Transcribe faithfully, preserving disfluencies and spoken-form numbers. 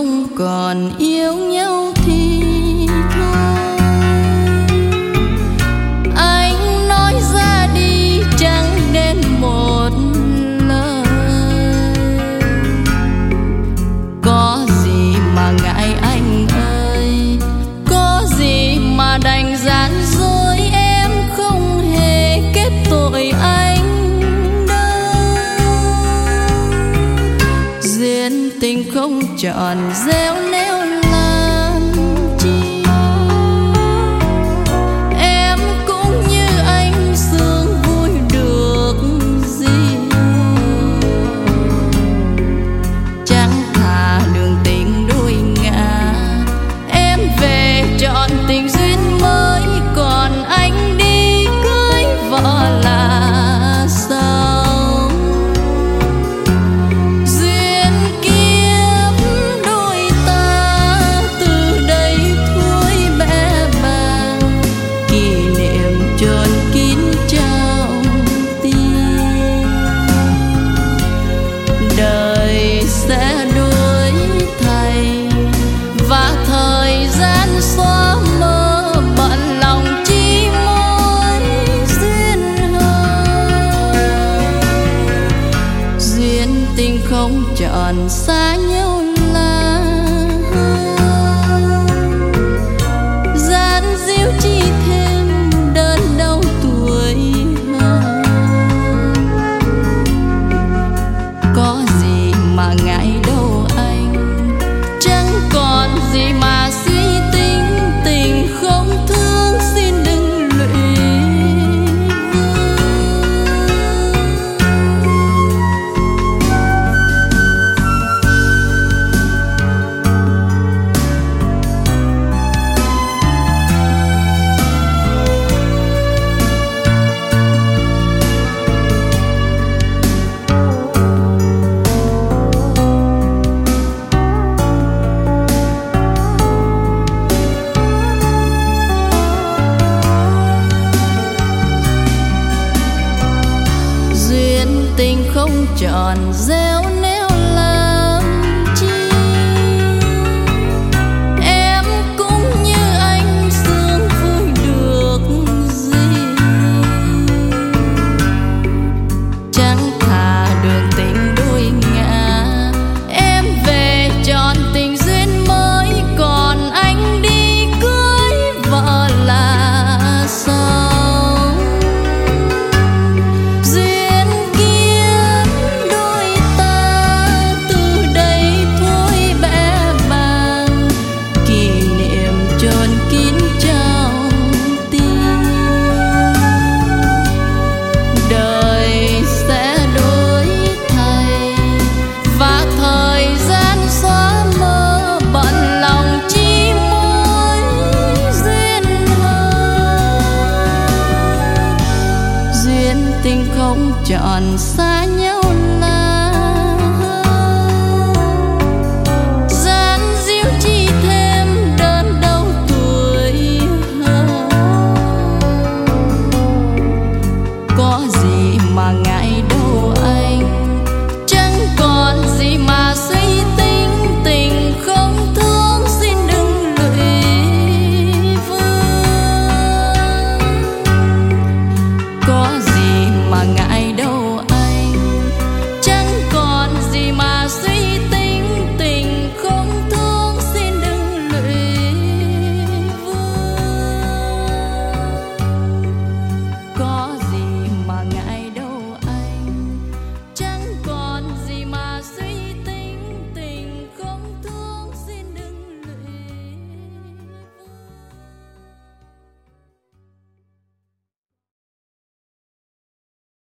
không còn yêu nhau thì thôi. Anh nói ra đi chẳng đến một lời. Có gì mà ngại anh ơi, có gì mà đành gian dối. Em không hề kết tội anh đâu. Duyên tình không tròn gieo neo làm chi. Em cũng như anh sướng vui được gì. Chẳng thà đường tình đôi ngả. Em về chọn tình duyên mới, còn anh đi cưới vợ là sao. Duyên kiếp đôi ta từ đây thôi bé bàng. Kỷ niệm chôn kín trong tim. Đời sẽ đổi thay và thời gian xóa mơ, bận lòng chi mối duyên hờn. Duyên tình không tròn xa nhau là gian díu chi thêm đớn đau tuổi hơn. Có gì mà ngại đâu anh, chẳng còn gì mà suy tính. Tình không thương xin đừng lụy tình không tròn gieo neo làm chi. Em cũng như anh sướng vui được gì. Chẳng thà đường tình đôi ngả. Em về chọn tình duyên mới, còn anh đi cưới vợ là sao. Duyên kiếp đôi ta từ đây thôi bé bàng. Kỷ niệm chôn kín trong tim. Đời sẽ đổi thay và thời gian xóa mơ, bận lòng chi mối duyên hờn. Duyên tình không tròn xa